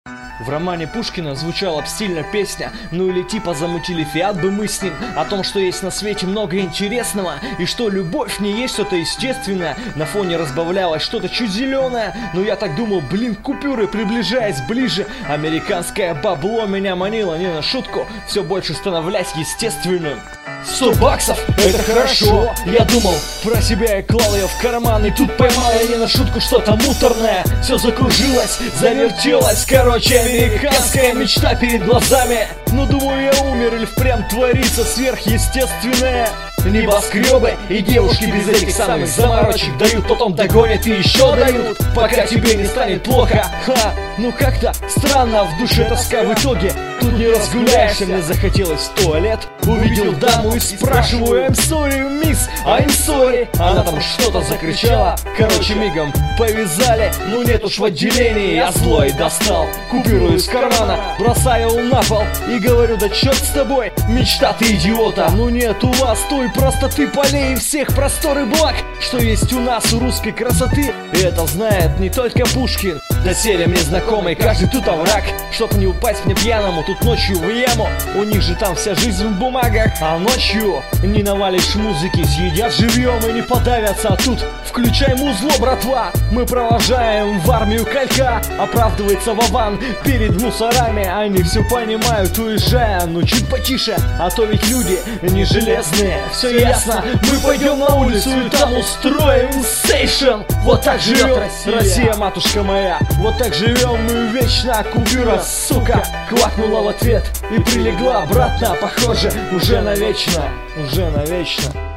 В романе Пушкина звучала стильно песня: ну или типа замутили фиат бы мы с ним. О том, что есть на свете много интересного, и что любовь не есть что-то естественное. На фоне разбавлялось что-то чуть зеленое. Но я так думал, блин, купюры, приближаясь ближе. Американское бабло меня манило не на шутку, все больше становлясь естественным. 100 баксов, это хорошо. Я думал про себя и клал ее в карман. И тут поймал я не на шутку что-то муторное. Все закружилось, завертелось. Короче, американская мечта перед глазами. Ну думаю, я умер или впрямь творится сверхъестественное. Небоскребы и девушки без этих самых заморочек дают, потом догонят и еще дают, пока тебе не станет плохо. Ха, ну как-то странно, в душе тоска в итоге. Тут не разгуляешься, мне захотелось в туалет. Увидел даму и спрашиваю: I'm sorry, miss, I'm sorry. Она там что-то закричала. Короче, мигом повязали. Ну нет уж, в отделении я злой достал купюру из кармана, бросаю на пол и говорю: да черт с тобой, мечта ты идиота. Ну нет у вас той простоты, полей и всех простор и благ, что есть у нас, у русской красоты. И это знает не только Пушкин, доселе мне знакомый каждый тут овраг. Чтоб не упасть мне пьяному тут ночью в яму, у них же там вся жизнь в бумагах. А ночью не навалишь музыки, съедят живьем и не подавятся. А тут включай музло, братва, мы провожаем в армию калька. Оправдывается Вован перед мусорами, они все понимают, уезжая. Ну чуть потише, а то ведь люди не железные. Все ясно, мы пойдем на улицу и там устроим сейшн. Вот так живет Россия, матушка моя. Вот так живем мы вечно. Купюра, сука, квакнула в ответ и прилегла обратно. Похоже, уже навечно, уже навечно.